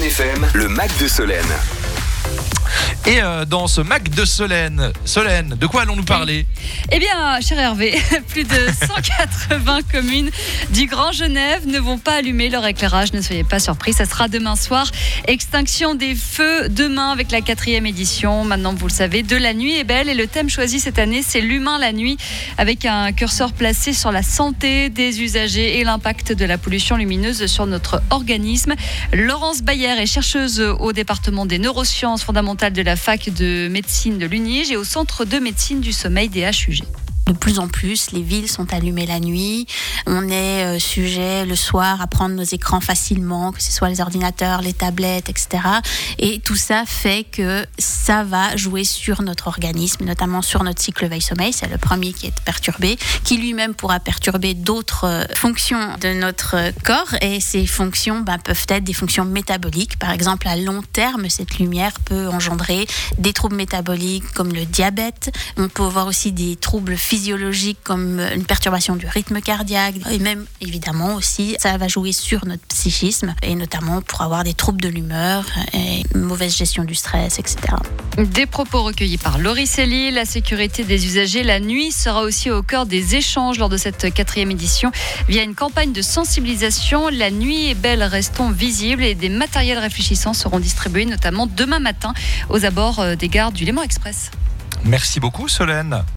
Fun FM, le Mac de Solène. Et dans ce Mac de Solène, de quoi allons-nous parler ? Eh bien, cher Hervé, plus de 180 communes du Grand Genève ne vont pas allumer leur éclairage. Ne soyez pas surpris, ça sera demain soir. Extinction des feux demain avec la 4e édition. Maintenant, vous le savez, de la nuit est belle. Et le thème choisi cette année, c'est l'humain la nuit, avec un curseur placé sur la santé des usagers et l'impact de la pollution lumineuse sur notre organisme. Laurence Bayer est chercheuse au département des neurosciences fondamentales de la fac de médecine de l'UNIGE et au centre de médecine du sommeil des HUG. De plus en plus, les villes sont allumées la nuit. On est sujet le soir à prendre nos écrans facilement, que ce soit les ordinateurs, les tablettes, etc. Et tout ça fait que ça va jouer sur notre organisme, notamment sur notre cycle veille-sommeil. C'est le premier qui est perturbé, qui lui-même pourra perturber d'autres fonctions de notre corps. Et ces fonctions peuvent être des fonctions métaboliques. Par exemple, à long terme, cette lumière peut engendrer des troubles métaboliques comme le diabète. On peut avoir aussi des troubles physiologiques comme une perturbation du rythme cardiaque et même évidemment aussi ça va jouer sur notre psychisme et notamment pour avoir des troubles de l'humeur et une mauvaise gestion du stress, etc. Des propos recueillis par Laurie Célie. La sécurité des usagers la nuit sera aussi au cœur des échanges lors de cette 4e édition via une campagne de sensibilisation. La nuit est belle, restons visibles et des matériels réfléchissants seront distribués notamment demain matin aux abords des gares du Léman Express. Merci beaucoup Solène.